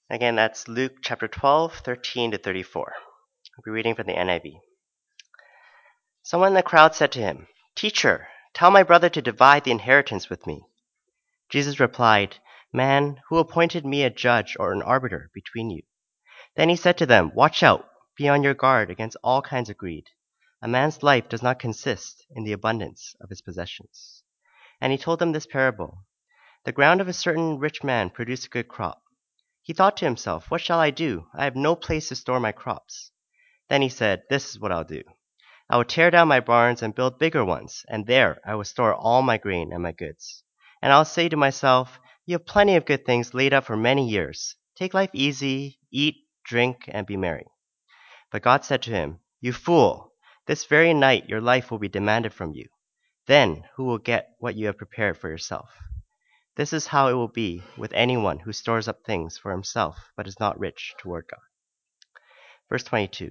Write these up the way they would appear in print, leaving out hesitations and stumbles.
Again, that's Luke chapter 12, 13 to 34. I'll be reading from the NIV. Someone in the crowd said to him, "Teacher, tell my brother to divide the inheritance with me." Jesus replied, "Man, who appointed me a judge or an arbiter between you?" Then he said to them, "Watch out, be on your guard against all kinds of greed. A man's life does not consist in the abundance of his possessions." And he told them this parable. The ground of a certain rich man produced a good crop. He thought to himself, "What shall I do? I have no place to store my crops." Then he said, "This is what I'll do. I will tear down my barns and build bigger ones, and there I will store all my grain and my goods. And I'll say to myself, 'You have plenty of good things laid up for many years. Take life easy, eat, drink, and be merry.' But God said to him, 'You fool, this very night your life will be demanded from you. Then who will get what you have prepared for yourself?' This is how it will be with anyone who stores up things for himself but is not rich toward God." Verse 22.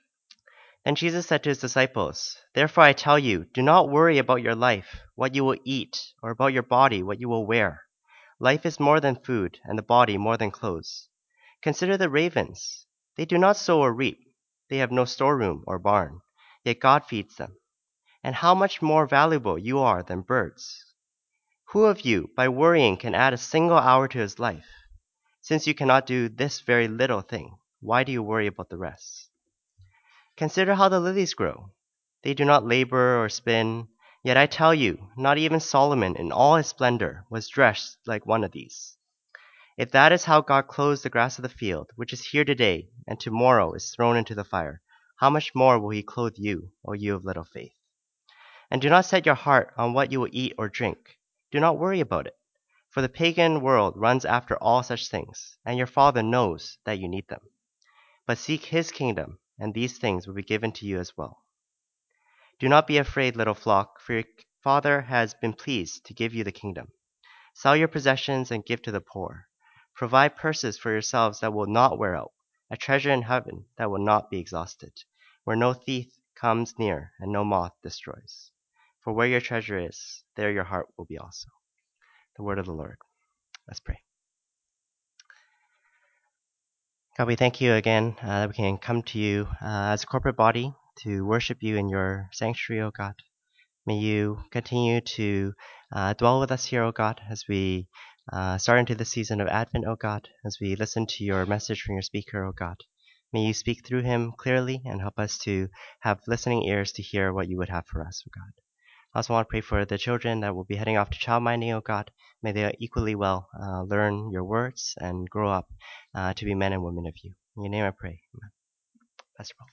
Then Jesus said to his disciples, "Therefore I tell you, do not worry about your life, what you will eat, or about your body, what you will wear. Life is more than food, and the body more than clothes. Consider the ravens. They do not sow or reap. They have no storeroom or barn, yet God feeds them. And how much more valuable you are than birds. Who of you, by worrying, can add a single hour to his life? Since you cannot do this very little thing, why do you worry about the rest? Consider how the lilies grow. They do not labor or spin. Yet I tell you, not even Solomon in all his splendor was dressed like one of these. If that is how God clothes the grass of the field, which is here today, and tomorrow is thrown into the fire, how much more will he clothe you, O you of little faith? And do not set your heart on what you will eat or drink. Do not worry about it. For the pagan world runs after all such things, and your Father knows that you need them. But seek his kingdom, and these things will be given to you as well. Do not be afraid, little flock, for your Father has been pleased to give you the kingdom. Sell your possessions and give to the poor. Provide purses for yourselves that will not wear out, a treasure in heaven that will not be exhausted, where no thief comes near and no moth destroys. For where your treasure is, there your heart will be also. The word of the Lord. Let's pray. God, we thank you again that we can come to you as a corporate body to worship you in your sanctuary, O God. May you continue to dwell with us here, O God, as we start into the season of Advent, O God, as we listen to your message from your speaker, O God. May you speak through him clearly and help us to have listening ears to hear what you would have for us, O God. I also want to pray for the children that will be heading off to childminding, O God. May they equally well learn your words and grow up to be men and women of you. In your name I pray. Amen. Pastor Paul.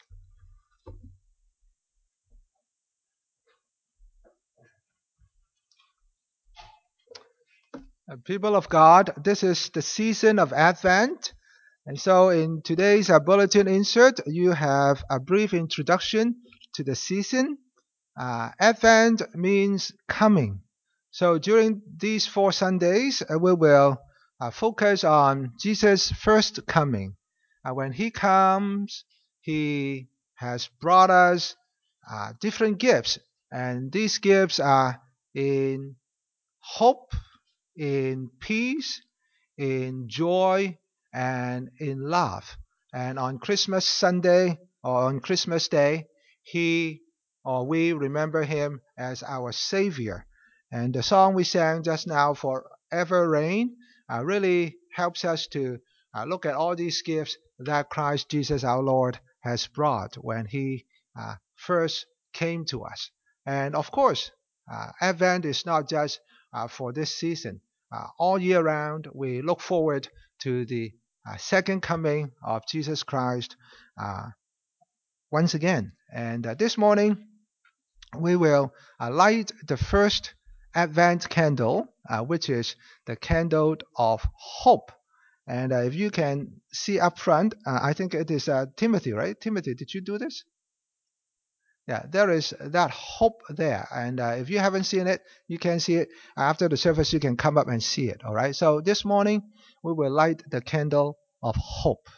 People of God, this is the season of Advent. And so in today's bulletin insert, you have a brief introduction to the season. Advent means coming. So during these 4 Sundays, we will focus on Jesus' first coming. When he comes, he has brought us different gifts. And these gifts are in hope, in peace, in joy, and in love. And on Christmas Sunday or on Christmas Day, he or we remember him as our Savior. And the song we sang just now, Forever Reign, really helps us to look at all these gifts that Christ Jesus our Lord has brought when he first came to us. And of course, Advent is not just for this season. All year round, we look forward to the second coming of Jesus Christ once again. And this morning, we will light the first Advent candle, which is the candle of hope. And if you can see up front, I think it is Timothy, right? Timothy, did you do this? Yeah, there is that hope there. And if you haven't seen it, you can see it after the service. You can come up and see it. All right. So this morning, we will light the candle of hope.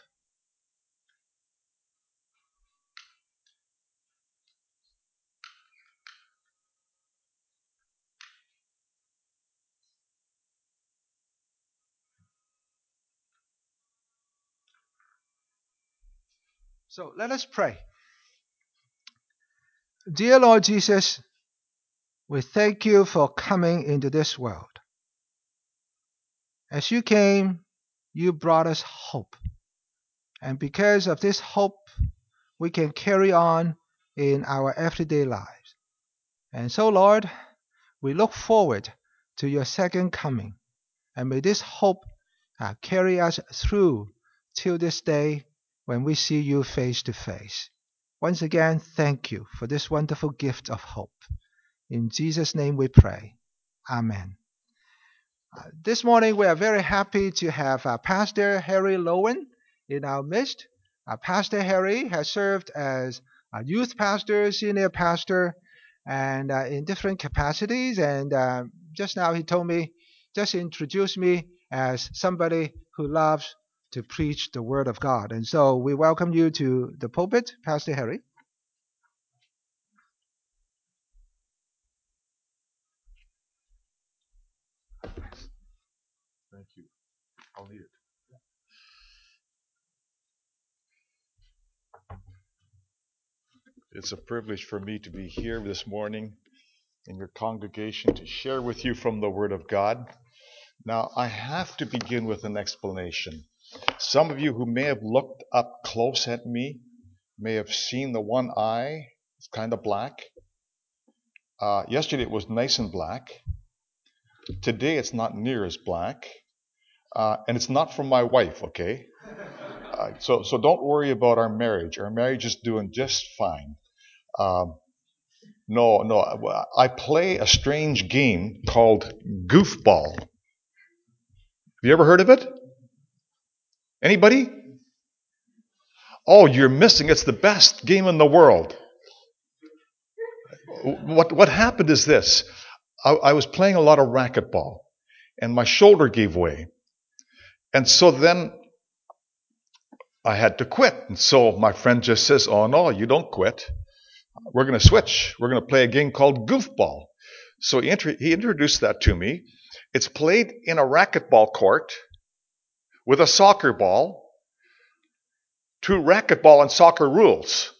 So let us pray. Dear Lord Jesus, we thank you for coming into this world. As you came, you brought us hope. And because of this hope, we can carry on in our everyday lives. And so, Lord, we look forward to your second coming. And may this hope carry us through till this day when we see you face to face. Once again, thank you for this wonderful gift of hope. In Jesus' name we pray. Amen. This morning we are very happy to have Pastor Harry Lowen in our midst. Pastor Harry has served as a youth pastor, senior pastor, and in different capacities. And just now he told me, just introduced me as somebody who loves to preach the Word of God. And so we welcome you to the pulpit, Pastor Harry. Thank you. I'll need it. It's a privilege for me to be here this morning in your congregation to share with you from the Word of God. Now, I have to begin with an explanation. Some of you who may have looked up close at me may have seen the one eye. It's kind of black. Yesterday it was nice and black. Today it's not near as black. And it's not from my wife, okay? So don't worry about our marriage. Our marriage is doing just fine. No. I play a strange game called Goofball. Have you ever heard of it? Anybody? Oh, you're missing. It's the best game in the world. What happened is this. I was playing a lot of racquetball, and my shoulder gave way. And so then I had to quit. And so my friend just says, oh, no, you don't quit. We're going to switch. We're going to play a game called Goofball. So he introduced that to me. It's played in a racquetball court with a soccer ball, two racquetball and soccer rules.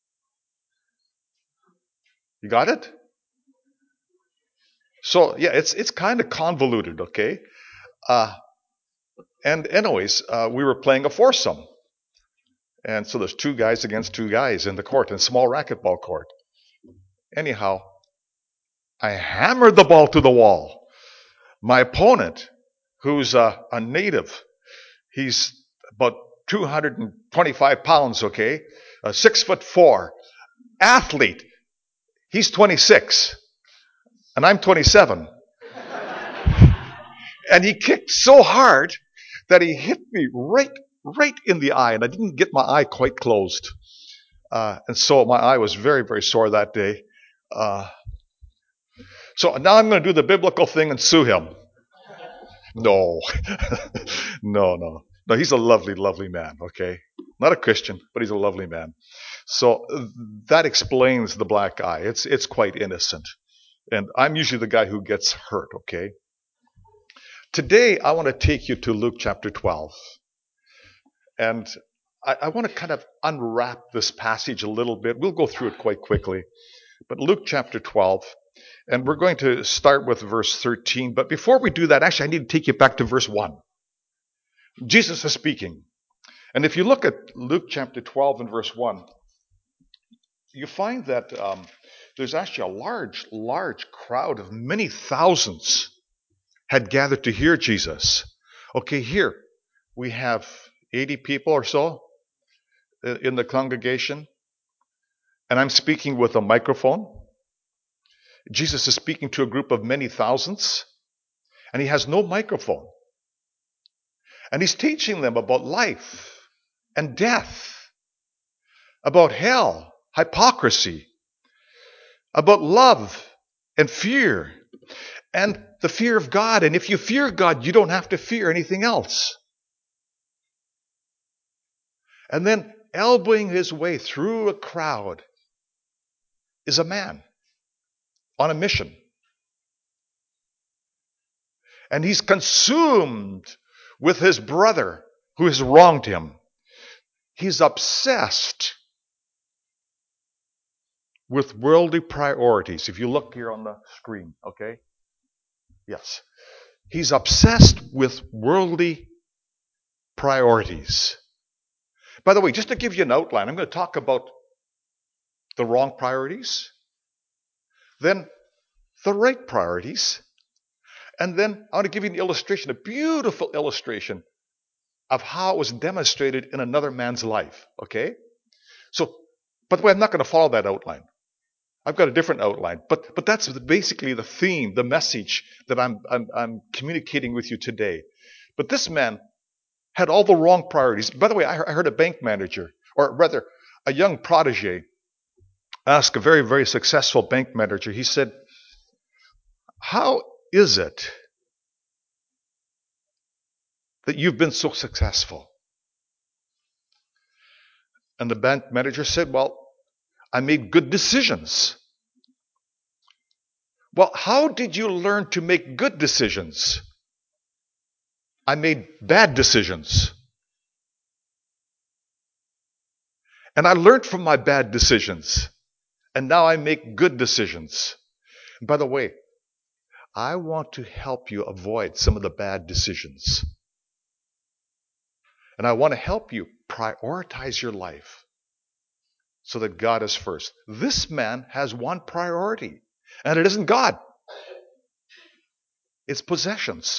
You got it? So, yeah, it's kind of convoluted, okay? And anyways, we were playing a foursome. And so there's two guys against two guys in the court, in a small racquetball court. Anyhow, I hammered the ball to the wall. My opponent, who's a native, he's about 225 pounds, okay? 6'4", athlete. He's 26, and I'm 27. And he kicked so hard that he hit me right in the eye, and I didn't get my eye quite closed. And so my eye was very, very sore that day. So now I'm going to do the biblical thing and sue him. No. No, he's a lovely, lovely man, okay? Not a Christian, but he's a lovely man. So that explains the black eye. It's quite innocent. And I'm usually the guy who gets hurt, okay? Today, I want to take you to Luke chapter 12. And I want to kind of unwrap this passage a little bit. We'll go through it quite quickly. But Luke chapter 12, and we're going to start with verse 13. But before we do that, actually, I need to take you back to verse 1. Jesus is speaking. And if you look at Luke chapter 12 and verse 1, you find that there's actually a large crowd of many thousands had gathered to hear Jesus. Okay, here we have 80 people or so in the congregation, and I'm speaking with a microphone. Jesus is speaking to a group of many thousands, and he has no microphone. And he's teaching them about life and death, about hell, hypocrisy, about love and fear, and the fear of God. And if you fear God, you don't have to fear anything else. And then elbowing his way through a crowd is a man on a mission. And he's consumed with his brother who has wronged him. He's obsessed with worldly priorities. If you look here on the screen, okay? Yes. He's obsessed with worldly priorities. By the way, just to give you an outline, I'm going to talk about the wrong priorities, then the right priorities, and then I want to give you an illustration, a beautiful illustration of how it was demonstrated in another man's life, okay? So, by the way, I'm not going to follow that outline. I've got a different outline, but that's basically the theme, the message that I'm communicating with you today. But this man had all the wrong priorities. By the way, I heard a bank manager, or rather, a young protege, ask a very, very successful bank manager. He said, "How is it that you've been so successful?" And the bank manager said, "Well, I made good decisions." "Well, how did you learn to make good decisions?" "I made bad decisions. And I learned from my bad decisions. And now I make good decisions." And by the way, I want to help you avoid some of the bad decisions. And I want to help you prioritize your life so that God is first. This man has one priority, and it isn't God. It's possessions.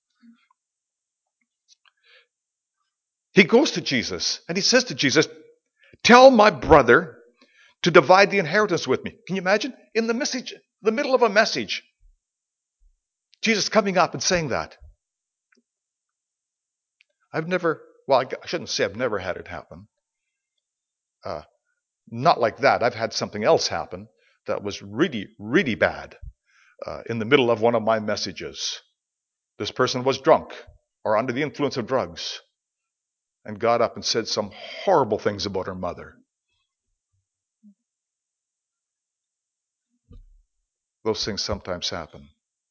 He goes to Jesus and he says to Jesus, "Tell my brother to divide the inheritance with me." Can you imagine? In the middle of a message, Jesus coming up and saying that. I shouldn't say I've never had it happen. Not like that. I've had something else happen that was really, really bad in the middle of one of my messages. This person was drunk or under the influence of drugs and got up and said some horrible things about her mother. Those things sometimes happen.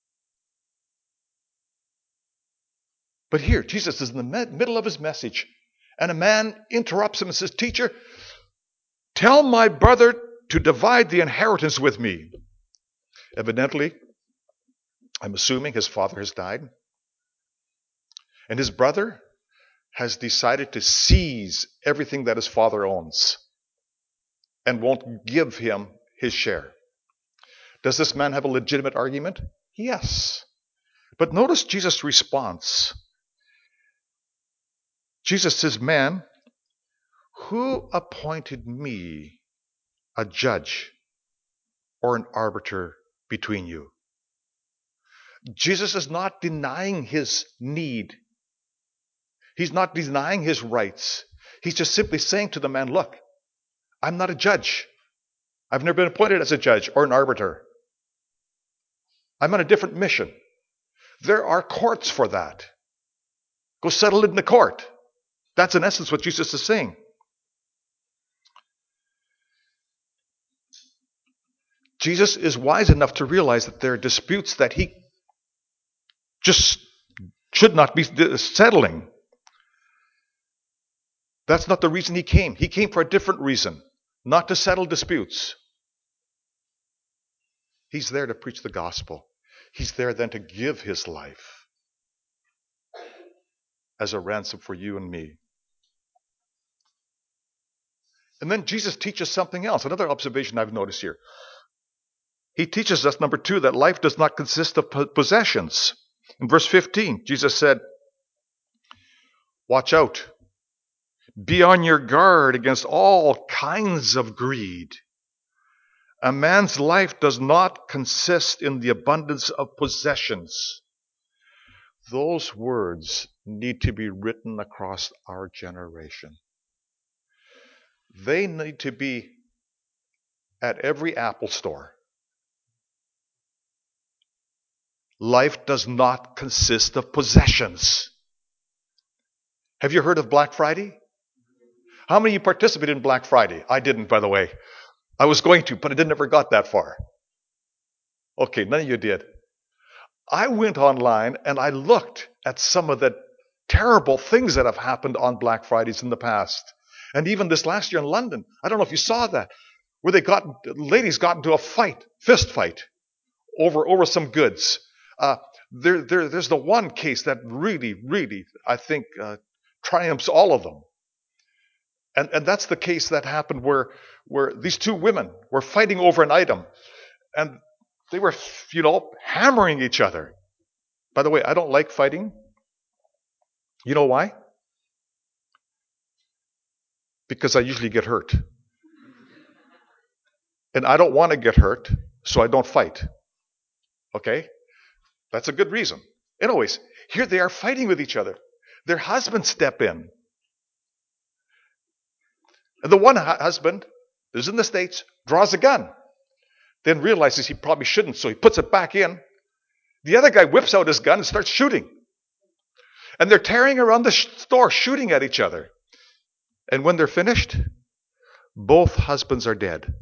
But here, Jesus is in the middle of his message, and a man interrupts him and says, "Teacher, tell my brother to divide the inheritance with me." Evidently, I'm assuming his father has died, and his brother has decided to seize everything that his father owns and won't give him his share. Does this man have a legitimate argument? Yes. But notice Jesus' response. Jesus says, "Man, who appointed me a judge or an arbiter between you?" Jesus is not denying his need. He's not denying his rights. He's just simply saying to the man, "Look, I'm not a judge. I've never been appointed as a judge or an arbiter. I'm on a different mission. There are courts for that. Go settle it in the court." That's in essence what Jesus is saying. Jesus is wise enough to realize that there are disputes that he just should not be settling. That's not the reason he came. He came for a different reason, not to settle disputes. He's there to preach the gospel. He's there then to give his life as a ransom for you and me. And then Jesus teaches something else, another observation I've noticed here. He teaches us, number 2, that life does not consist of possessions. In verse 15, Jesus said, "Watch out. Be on your guard against all kinds of greed. A man's life does not consist in the abundance of possessions." Those words need to be written across our generation. They need to be at every Apple store. Life does not consist of possessions. Have you heard of Black Friday? How many of you participated in Black Friday? I didn't, by the way. I was going to, but I never got that far. Okay, none of you did. I went online and I looked at some of the terrible things that have happened on Black Fridays in the past. And even this last year in London, I don't know if you saw that, where ladies got into a fist fight over some goods. There's the one case that really, I think, triumphs all of them. And that's the case that happened where these two women were fighting over an item, and they were, hammering each other. By the way, I don't like fighting. You know why? Because I usually get hurt. And I don't want to get hurt, so I don't fight. Okay? That's a good reason. Anyways, here they are fighting with each other. Their husbands step in. And the one husband, who's in the States, draws a gun. Then realizes he probably shouldn't, so he puts it back in. The other guy whips out his gun and starts shooting. And they're tearing around the store, shooting at each other. And when they're finished, both husbands are dead.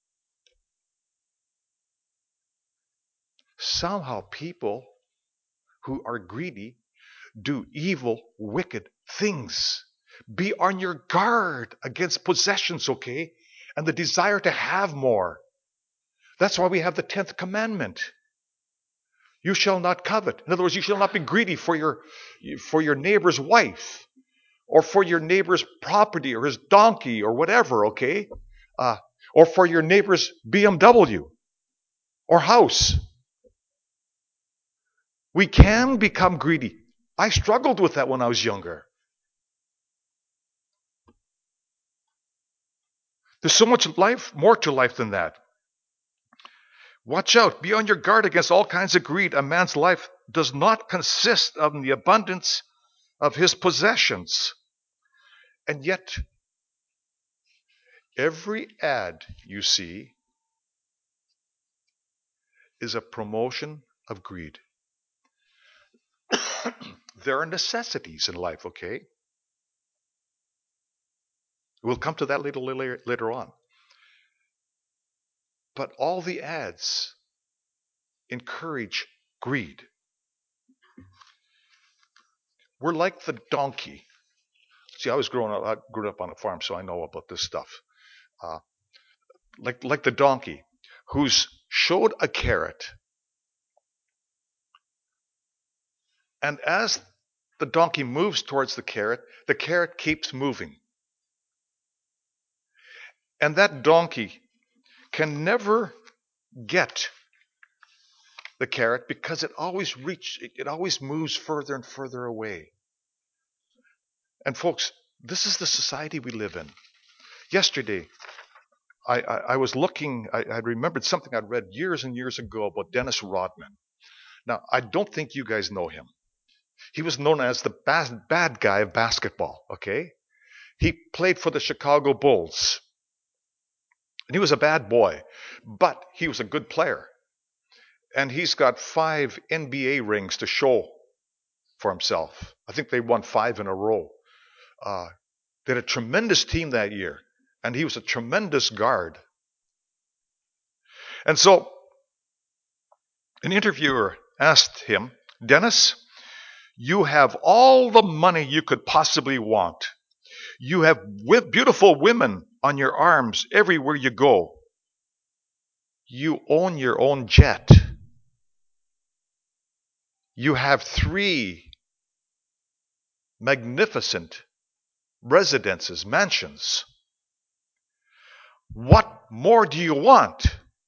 Somehow people who are greedy do evil, wicked things. Be on your guard against possessions, okay? And the desire to have more. That's why we have the 10th commandment. You shall not covet. In other words, you shall not be greedy for your neighbor's wife, or for your neighbor's property, or his donkey, or whatever, okay? Or for your neighbor's BMW or house. We can become greedy. I struggled with that when I was younger. There's so much more to life than that. Watch out. Be on your guard against all kinds of greed. A man's life does not consist of the abundance of his possessions. And yet, every ad you see is a promotion of greed. There are necessities in life, okay? We'll come to that later on. But all the ads encourage greed. We're like the donkey. See, I grew up on a farm, so I know about this stuff. Like the donkey who's showed a carrot. And as the donkey moves towards the carrot keeps moving. And that donkey can never get the carrot because it always moves further and further away. And folks, this is the society we live in. Yesterday, I was looking, I remembered something I'd read years and years ago about Dennis Rodman. Now, I don't think you guys know him. He was known as the bad guy of basketball, okay? He played for the Chicago Bulls. And he was a bad boy, but he was a good player. And he's got 5 NBA rings to show for himself. I think they won 5 in a row. They had a tremendous team that year, and he was a tremendous guard. And so an interviewer asked him, Dennis, you have all the money you could possibly want. You have beautiful women on your arms everywhere you go. You own your own jet. You have 3 magnificent residences, mansions. What more do you want?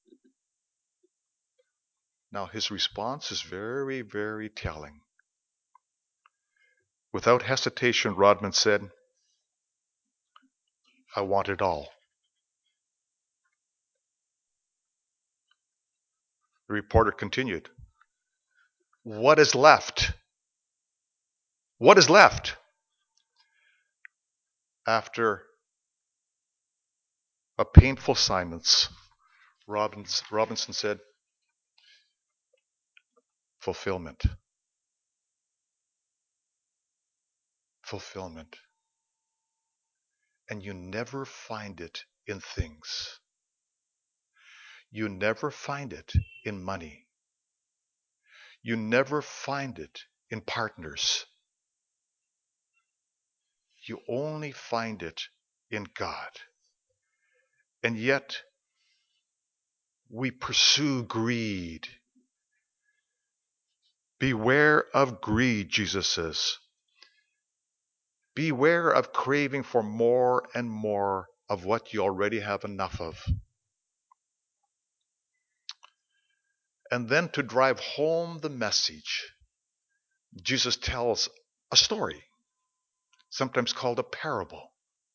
Now his response is very, very telling. Without hesitation, Rodman said, I want it all. The reporter continued, what is left? What is left? After a painful silence, Robinson said, fulfillment. Fulfillment. And you never find it in things. You never find it in money. You never find it in partners. You only find it in God. And yet, we pursue greed. Beware of greed, Jesus says. Beware of craving for more and more of what you already have enough of. And then to drive home the message, Jesus tells a story, sometimes called a parable.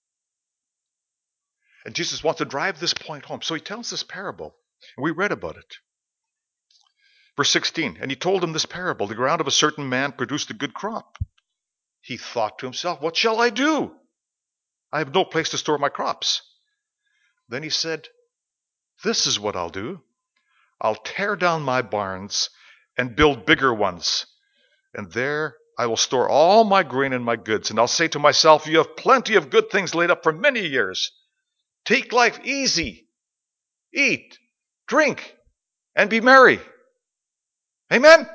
And Jesus wants to drive this point home. So he tells this parable. We read about it. Verse 16, and he told him this parable. The ground of a certain man produced a good crop. He thought to himself, what shall I do? I have no place to store my crops. Then he said, this is what I'll do. I'll tear down my barns and build bigger ones. And there I will store all my grain and my goods. And I'll say to myself, you have plenty of good things laid up for many years. Take life easy. Eat, drink, and be merry. Amen?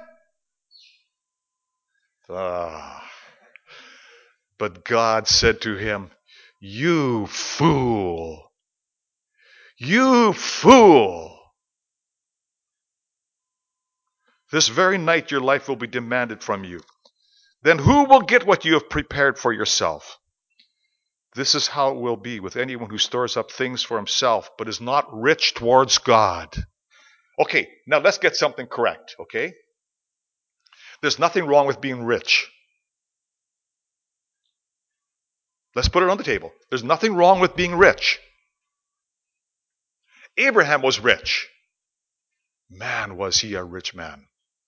But God said to him, you fool. You fool. This very night your life will be demanded from you. Then who will get what you have prepared for yourself? This is how it will be with anyone who stores up things for himself, but is not rich towards God. Okay, now let's get something correct, okay? There's nothing wrong with being rich. Let's put it on the table. There's nothing wrong with being rich. Abraham was rich. Man, was he a rich man.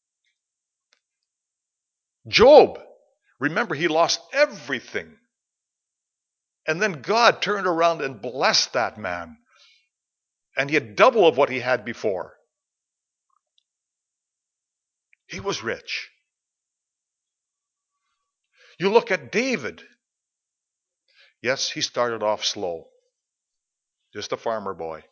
Job, remember, he lost everything. And then God turned around and blessed that man. And he had double of what he had before. He was rich. You look at David. Yes, he started off slow. Just a farmer boy.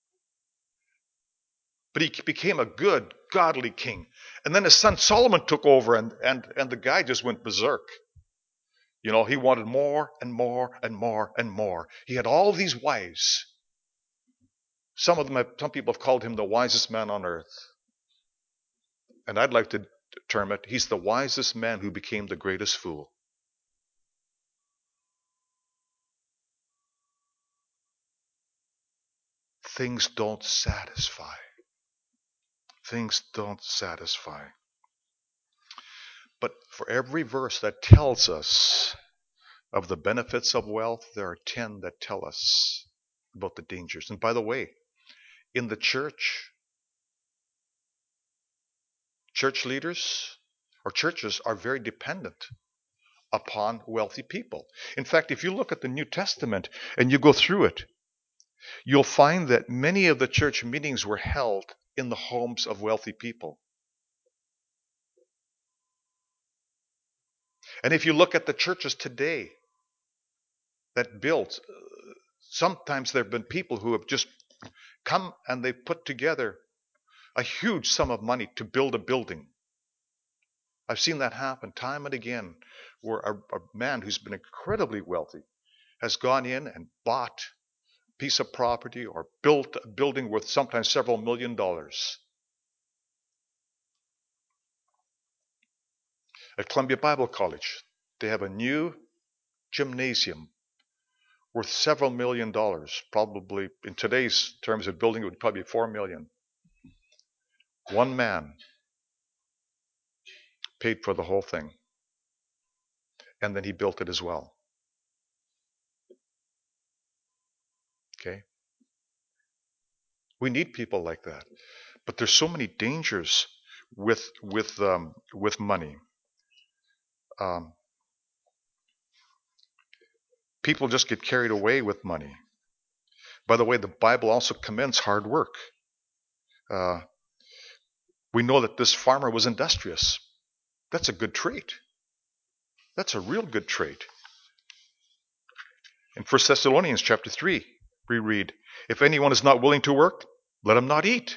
But he became a good, godly king. And then his son Solomon took over and the guy just went berserk. You know, he wanted more and more and more and more. He had all these wives. Some people have called him the wisest man on earth. And I'd like to term it, he's the wisest man who became the greatest fool. Things don't satisfy. Things don't satisfy. But for every verse that tells us of the benefits of wealth, there are 10 that tell us about the dangers. And by the way, in the church leaders or churches are very dependent upon wealthy people. In fact, if you look at the New Testament and you go through it, you'll find that many of the church meetings were held in the homes of wealthy people. And if you look at the churches today that built, sometimes there have been people who have just come and they've put together a huge sum of money to build a building. I've seen that happen time and again, where a man who's been incredibly wealthy has gone in and bought a piece of property or built a building worth sometimes several $1,000,000. At Columbia Bible College, they have a new gymnasium worth several $1,000,000. Probably in today's terms of building, it would probably be $4 million. One man paid for the whole thing. And then he built it as well. Okay? We need people like that. But there's so many dangers with money. People just get carried away with money. By the way, the Bible also commends hard work. We know that this farmer was industrious. That's a good trait. That's a real good trait. In 1 Thessalonians chapter 3, we read, if anyone is not willing to work, let him not eat.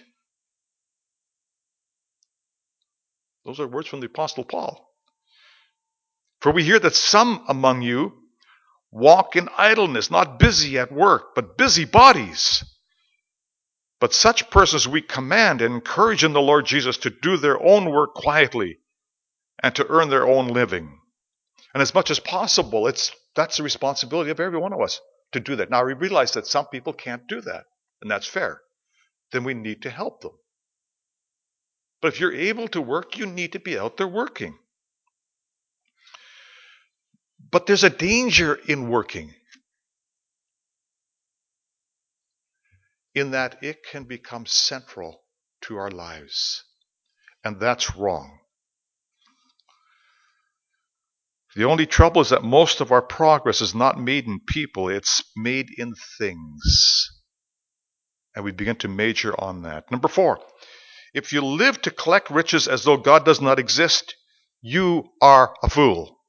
Those are words from the Apostle Paul. For we hear that some among you walk in idleness, not busy at work, but busy bodies. But such persons we command and encourage in the Lord Jesus to do their own work quietly and to earn their own living. And as much as possible, that's the responsibility of every one of us to do that. Now, we realize that some people can't do that, and that's fair. Then we need to help them. But if you're able to work, you need to be out there working. But there's a danger in working, in that it can become central to our lives. And that's wrong. The only trouble is that most of our progress is not made in people, it's made in things. And we begin to major on that. Number 4, if you live to collect riches as though God does not exist, you are a fool.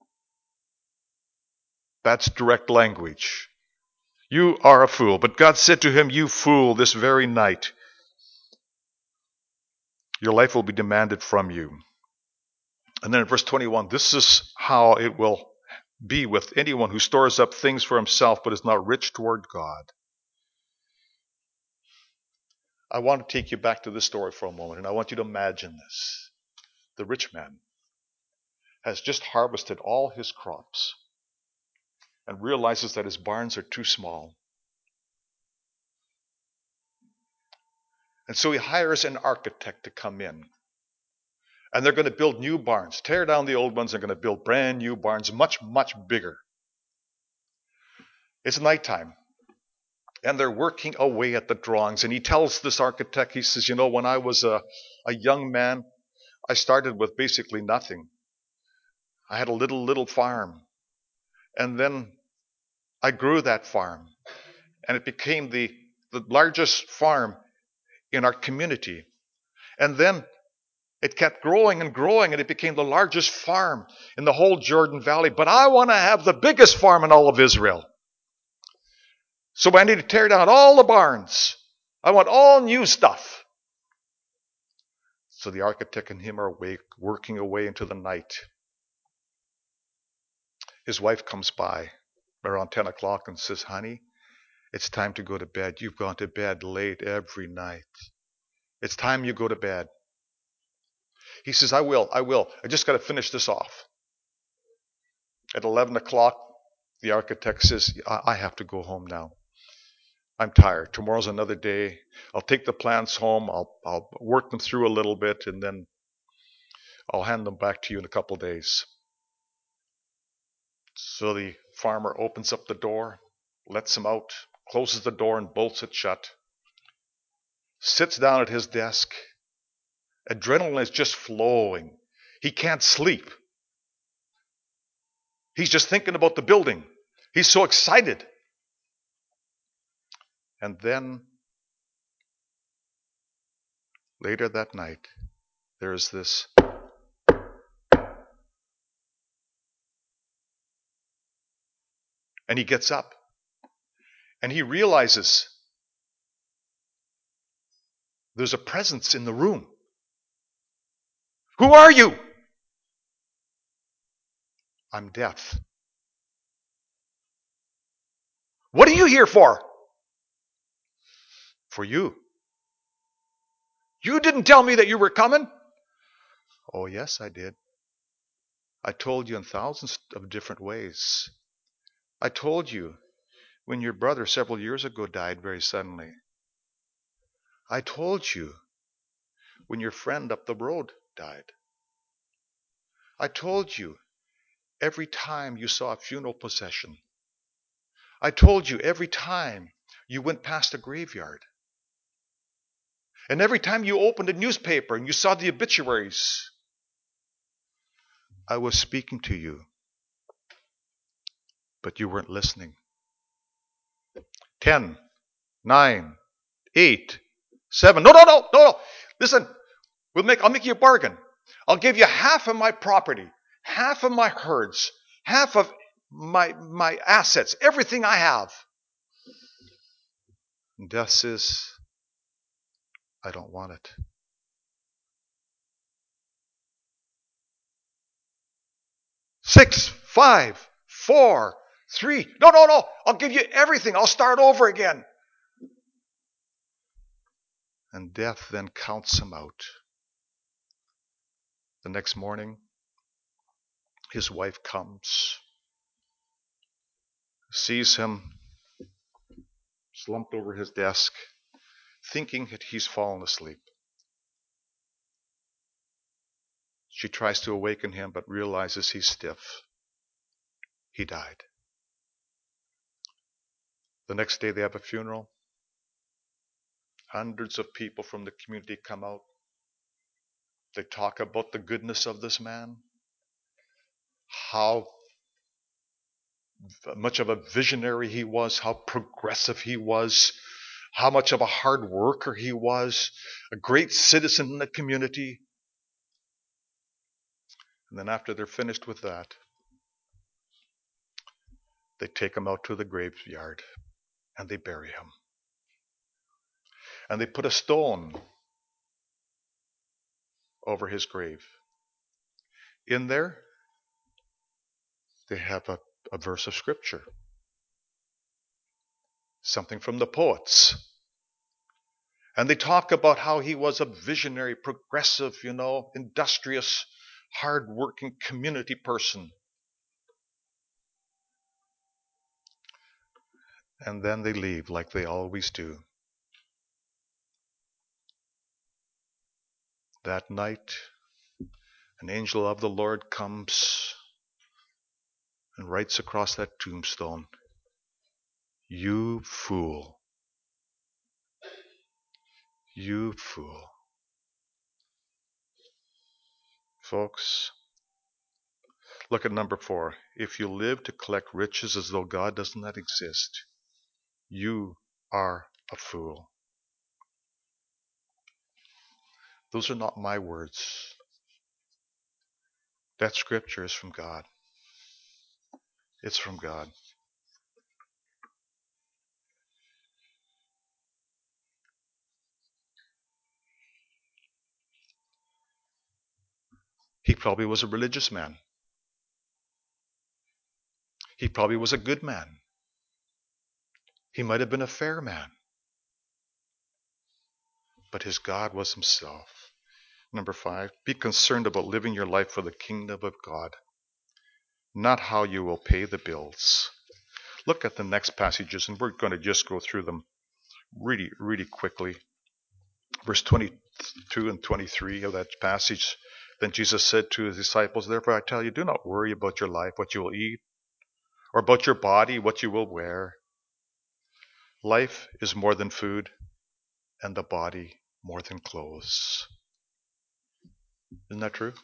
That's direct language. You are a fool. But God said to him, you fool, this very night, your life will be demanded from you. And then in verse 21, this is how it will be with anyone who stores up things for himself but is not rich toward God. I want to take you back to this story for a moment, and I want you to imagine this. The rich man has just harvested all his crops and realizes that his barns are too small. And so he hires an architect to come in. And they're going to build new barns, tear down the old ones, they're going to build brand new barns, much, much bigger. It's nighttime. And they're working away at the drawings. And he tells this architect, he says, when I was a young man, I started with basically nothing. I had a little farm. And then I grew that farm. And it became the largest farm in our community. And then it kept growing and growing, and it became the largest farm in the whole Jordan Valley. But I want to have the biggest farm in all of Israel. So I need to tear down all the barns. I want all new stuff. So the architect and him are awake, working away into the night. His wife comes by around 10 o'clock and says, honey, it's time to go to bed. You've gone to bed late every night. It's time you go to bed. He says, I will. I just got to finish this off. At 11 o'clock, the architect says, I have to go home now. I'm tired. Tomorrow's another day. I'll take the plans home. I'll work them through a little bit, and then I'll hand them back to you in a couple of days. So the farmer opens up the door, lets him out, closes the door and bolts it shut, sits down at his desk. Adrenaline is just flowing. He can't sleep. He's just thinking about the building. He's so excited. And then, later that night, there's this and he gets up and he realizes there's a presence in the room. Who are you? I'm death. What are you here for? For you. You didn't tell me that you were coming. Oh, yes, I did. I told you in thousands of different ways. I told you when your brother several years ago died very suddenly. I told you when your friend up the road died. I told you every time you saw a funeral procession. I told you every time you went past a graveyard. And every time you opened a newspaper and you saw the obituaries. I was speaking to you, but you weren't listening. 10, 9, 8, 7. No. Listen, I'll make you a bargain. I'll give you half of my property, half of my herds, half of my assets, everything I have. And death says, I don't want it. Six, 5, 4, 3. No, no, no. I'll give you everything. I'll start over again. And death then counts him out. The next morning, his wife comes, sees him slumped over his desk, thinking that he's fallen asleep. She tries to awaken him, but realizes he's stiff. He died. The next day they have a funeral. Hundreds of people from the community come out. They talk about the goodness of this man, how much of a visionary he was, how progressive he was, how much of a hard worker he was, a great citizen in the community. And then after they're finished with that, they take him out to the graveyard and they bury him. And they put a stone over his grave. In there, they have a verse of scripture, something from the poets. And they talk about how he was a visionary, progressive, industrious, hard-working community person. And then they leave like they always do. That night, an angel of the Lord comes and writes across that tombstone, "You fool. You fool." Folks, look at number 4. If you live to collect riches as though God does not exist, you are a fool. Those are not my words. That scripture is from God. It's from God. He probably was a religious man. He probably was a good man. He might have been a fair man. But his God was himself. Number 5, be concerned about living your life for the kingdom of God, not how you will pay the bills. Look at the next passages, and we're going to just go through them really, really quickly. Verse 22 and 23 of that passage. Then Jesus said to his disciples, "Therefore I tell you, do not worry about your life, what you will eat, or about your body, what you will wear. Life is more than food, and the body more than clothes." Isn't that true?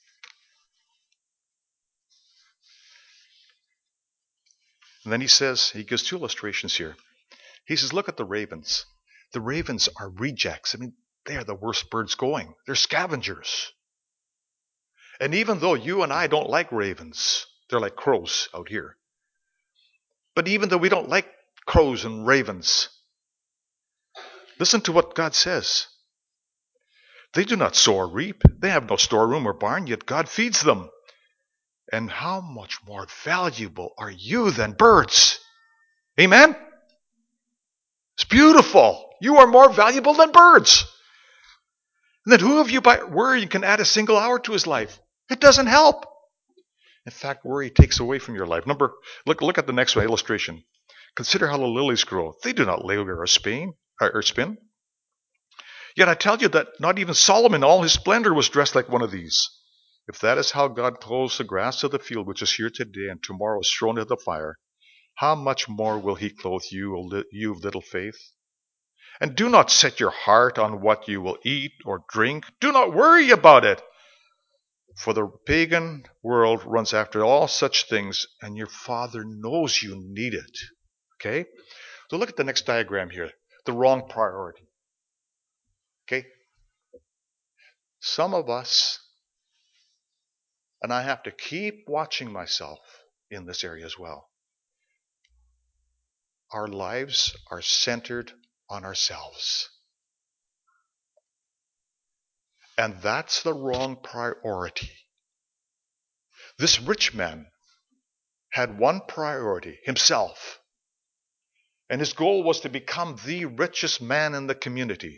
And then he gives 2 illustrations here. He says, look at the ravens. The ravens are rejects. I mean, they are the worst birds going. They're scavengers. And even though you and I don't like ravens, they're like crows out here. But even though we don't like crows and ravens, listen to what God says. They do not sow or reap. They have no storeroom or barn, yet God feeds them. And how much more valuable are you than birds? Amen? It's beautiful. You are more valuable than birds. And then who of you by worry can add a single hour to his life? It doesn't help. In fact, worry takes away from your life. Look at the next one, illustration. Consider how the lilies grow. They do not labor or spin. Yet I tell you that not even Solomon in all his splendor was dressed like one of these. If that is how God clothes the grass of the field, which is here today and tomorrow is thrown into the fire, how much more will he clothe you, you of little faith? And do not set your heart on what you will eat or drink. Do not worry about it. For the pagan world runs after all such things, and your Father knows you need it. Okay? So look at the next diagram here. The wrong priority. Okay? Some of us, and I have to keep watching myself in this area as well, our lives are centered on ourselves. And that's the wrong priority. This rich man had one priority, himself. And his goal was to become the richest man in the community.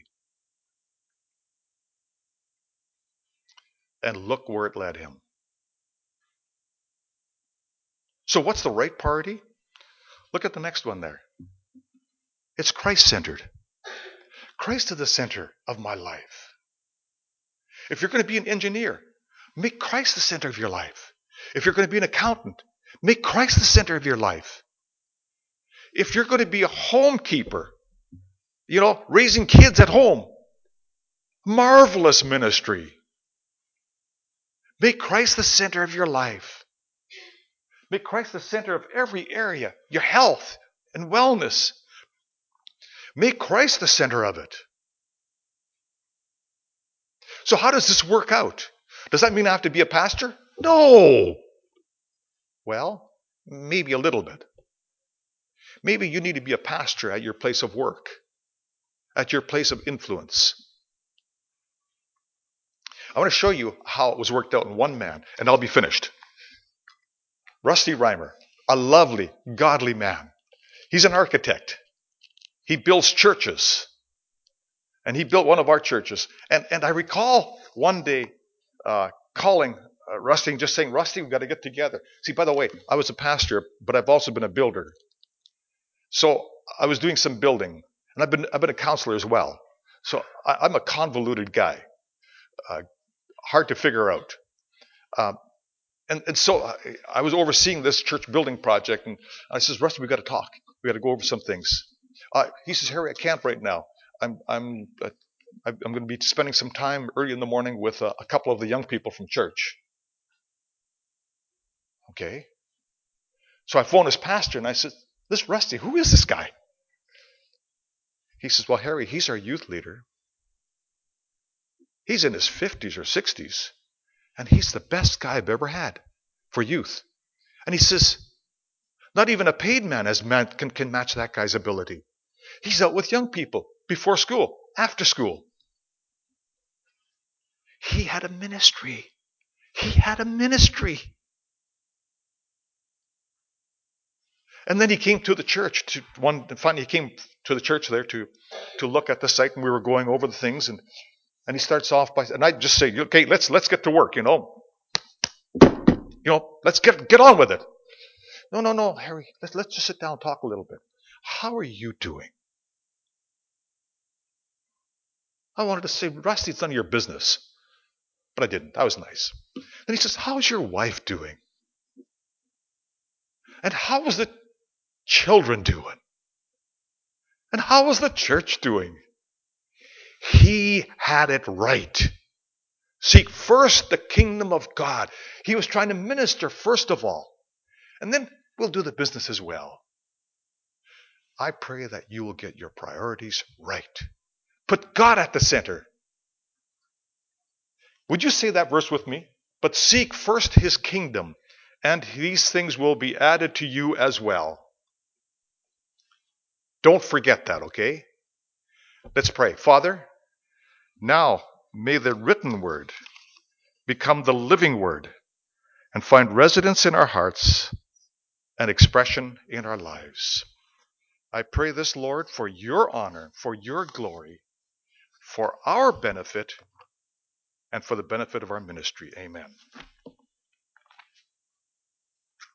And look where it led him. So what's the right priority? Look at the next one there. It's Christ-centered. Christ is the center of my life. If you're going to be an engineer, make Christ the center of your life. If you're going to be an accountant, make Christ the center of your life. If you're going to be a homekeeper, raising kids at home, marvelous ministry. Make Christ the center of your life. Make Christ the center of every area, your health and wellness. Make Christ the center of it. So how does this work out? Does that mean I have to be a pastor? No. Well, maybe a little bit. Maybe you need to be a pastor at your place of work, at your place of influence. I want to show you how it was worked out in one man, and I'll be finished. Rusty Reimer, a lovely, godly man. He's an architect. He builds churches. And he built one of our churches. And I recall one day calling Rusty and just saying, Rusty, we've got to get together. See, by the way, I was a pastor, but I've also been a builder. So I was doing some building. And I've been a counselor as well. So I'm a convoluted guy. Hard to figure out. And so I was overseeing this church building project. And I says, Rusty, we've got to talk. We've got to go over some things. He says, Harry, I can't right now. I'm going to be spending some time early in the morning with a couple of the young people from church. Okay. So I phoned his pastor and I said, this Rusty, who is this guy? He says, well, Harry, he's our youth leader. He's in his 50s or 60s. And he's the best guy I've ever had for youth. And he says, not even a paid man can match that guy's ability. He's out with young people before school, after school. He had a ministry. He had a ministry. And then he came to the church. Finally, he came to the church there to look at the site, and we were going over the things. And he starts off by, and I just say, okay, let's get to work. Let's get on with it. No, Harry, let's just sit down and talk a little bit. How are you doing? I wanted to say, Rusty, it's none of your business. But I didn't. I was nice. Then he says, how's your wife doing? And how was the children doing? And how was the church doing? He had it right. Seek first the kingdom of God. He was trying to minister first of all. And then we'll do the business as well. I pray that you will get your priorities right. Put God at the center. Would you say that verse with me? But seek first his kingdom, and these things will be added to you as well. Don't forget that, okay? Let's pray. Father, now may the written word become the living word and find residence in our hearts and expression in our lives. I pray this, Lord, for your honor, for your glory, for our benefit, and for the benefit of our ministry. Amen.